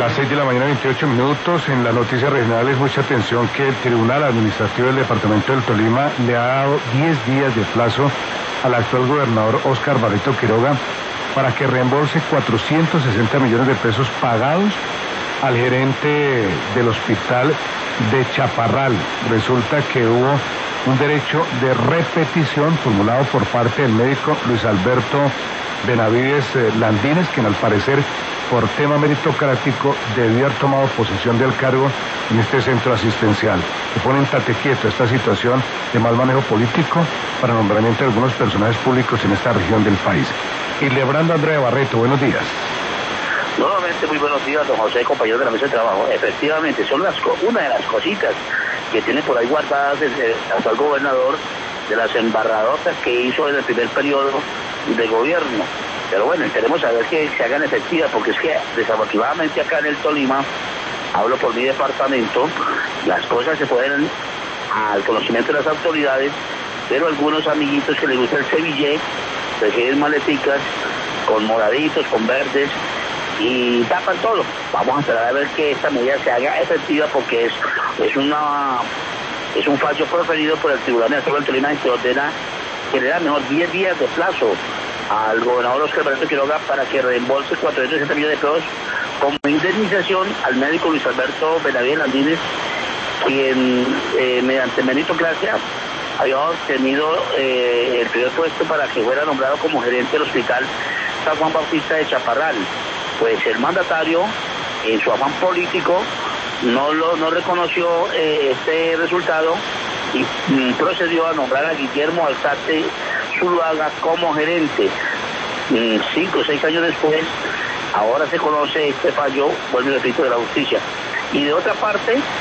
Las 6 de la mañana, 28 minutos. En las noticias regionales, mucha atención que el Tribunal Administrativo del Departamento del Tolima le ha dado 10 días de plazo al actual gobernador Óscar Barreto Quiroga para que reembolse 460 millones de pesos pagados al gerente del hospital de Chaparral. Resulta que hubo un derecho de repetición formulado por parte del médico Luis Alberto Benavides Landines, quien al parecer por tema meritocrático debió haber tomado posesión del cargo en este centro asistencial. Se pone en tate quieto esta situación de mal manejo político para nombramiento de algunos personajes públicos en esta región del país. Y Lebrando Andrea Barreto, buenos días. Nuevamente muy buenos días, don José, compañeros de la mesa de trabajo. Efectivamente, son una de las cositas que tiene por ahí guardadas el actual gobernador, de las embarradotas que hizo en el primer periodo de gobierno. Pero bueno, esperemos a ver que se hagan efectivas, porque es que desafortunadamente acá en el Tolima, hablo por mi departamento, las cosas se pueden al conocimiento de las autoridades, pero algunos amiguitos que les gusta el sevillé reciben maleticas con moraditos, con verdes, y tapan todo. Vamos a esperar a ver que esta medida se haga efectiva, porque es un fallo proferido por el Tribunal Administrativo del Tolima, que ordena que le da mejor 10 días de plazo al gobernador Óscar Barreto Quiroga para que reembolse 460 millones de pesos como indemnización al médico Luis Alberto Benavides Landines, quien mediante meritocracia había obtenido el primer puesto para que fuera nombrado como gerente del hospital San Juan Bautista de Chaparral. Pues el mandatario, en su afán político, no reconoció este resultado y procedió a nombrar a Guillermo Alzate Zuluaga como gerente. 5 o 6 años después, ahora se conoce este fallo, vuelvo y repito, de la justicia. Y de otra parte,